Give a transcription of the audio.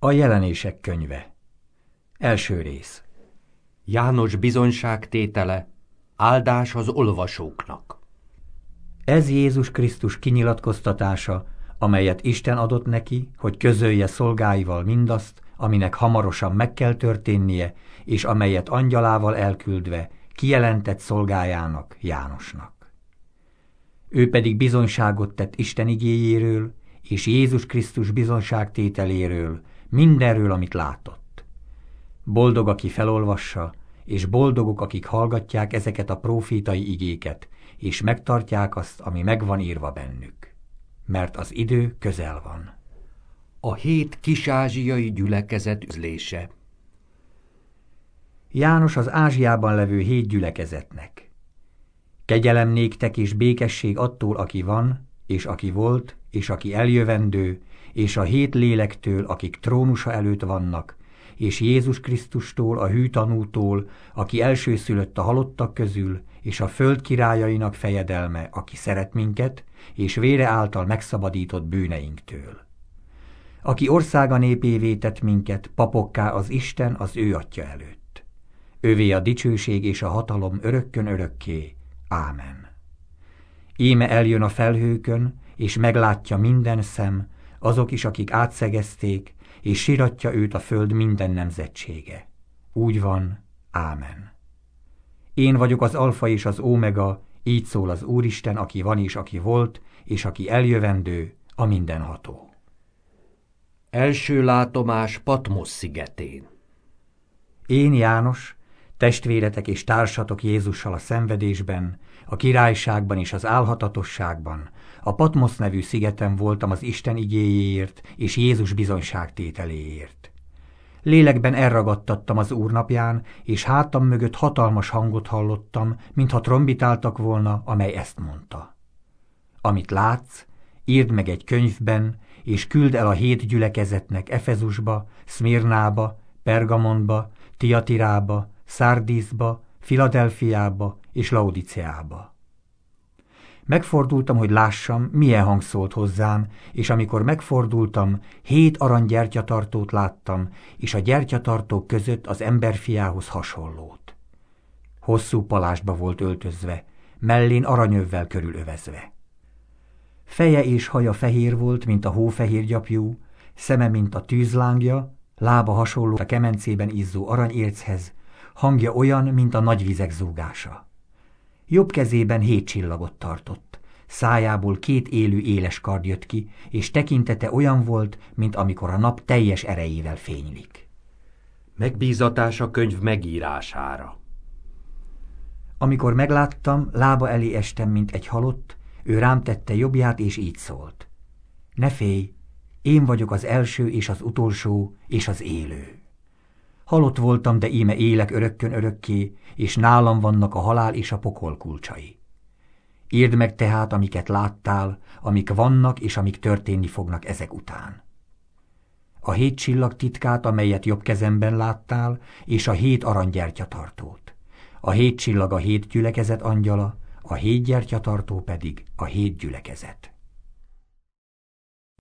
A jelenések könyve. Első rész. János bizonyságtétele, áldás az olvasóknak. Ez Jézus Krisztus kinyilatkoztatása, amelyet Isten adott neki, hogy közölje szolgáival mindazt, aminek hamarosan meg kell történnie, és amelyet angyalával elküldve kijelentett szolgájának, Jánosnak. Ő pedig bizonyságot tett Isten igéjéről, és Jézus Krisztus bizonyságtételéről, mindenről, amit látott. Boldog, aki felolvassa, és boldogok, akik hallgatják ezeket a prófétai igéket, és megtartják azt, ami megvan írva bennük. Mert az idő közel van. A 7 kis-ázsiai gyülekezet üzlése. János az Ázsiában levő 7 gyülekezetnek. Kegyelem néktek és békesség attól, aki van, és aki volt, és aki eljövendő, és a 7 lélektől, akik trónusa előtt vannak, és Jézus Krisztustól, a hű tanútól, aki elsőszülött a halottak közül, és a föld királyainak fejedelme, aki szeret minket, és vére által megszabadított bűneinktől. Aki országa népévé tett minket, papokká az Isten az ő Atya előtt. Övé a dicsőség és a hatalom örökkön örökké. Ámen. Íme eljön a felhőkön, és meglátja minden szem, azok is, akik átszegezték, és siratja őt a föld minden nemzetsége. Úgy van. Ámen. Én vagyok az alfa és az ómega, így szól az Úristen, aki van és aki volt, és aki eljövendő, a mindenható. Első látomás Patmos szigetén. Én, János, testvéretek és társatok Jézussal a szenvedésben, a királyságban és az álhatatosságban, a Patmos nevű szigeten voltam az Isten igéjéért és Jézus bizonyságtételéért. Lélekben elragadtattam az Úr napján, és hátam mögött hatalmas hangot hallottam, mintha trombitáltak volna, amely ezt mondta. Amit látsz, írd meg egy könyvben, és küld el a 7 gyülekezetnek Efezusba, Szmirnába, Pergamonba, Tiatirába, Szárdiszba, Filadelfiába és Laodiceába. Megfordultam, hogy lássam, milyen hang szólt hozzám, és amikor megfordultam, 7 aranygyertyatartót láttam, és a gyertyatartók között az emberfiához hasonlót. Hosszú palásba volt öltözve, mellén aranyövvel körülövezve. Feje és haja fehér volt, mint a hófehér gyapjú, szeme, mint a tűzlángja, lába hasonló a kemencében izzó aranyérchez, hangja olyan, mint a nagy vizek zúgása. Jobb kezében 7 csillagot tartott, szájából 2 élő éles kard jött ki, és tekintete olyan volt, mint amikor a nap teljes erejével fénylik. Megbízatás a könyv megírására. Amikor megláttam, lába elé estem, mint egy halott, ő rám tette jobbját, és így szólt. Ne félj, én vagyok az első és az utolsó és az élő. Halott voltam, de íme élek örökkön örökké, és nálam vannak a halál és a pokol kulcsai. Írd meg tehát, amiket láttál, amik vannak és amik történni fognak ezek után. A 7 csillag titkát, amelyet jobb kezemben láttál, és a 7 aranygyertyatartót. A 7 csillag a 7 gyülekezet angyala, a 7 gyertyatartó pedig a 7 gyülekezet.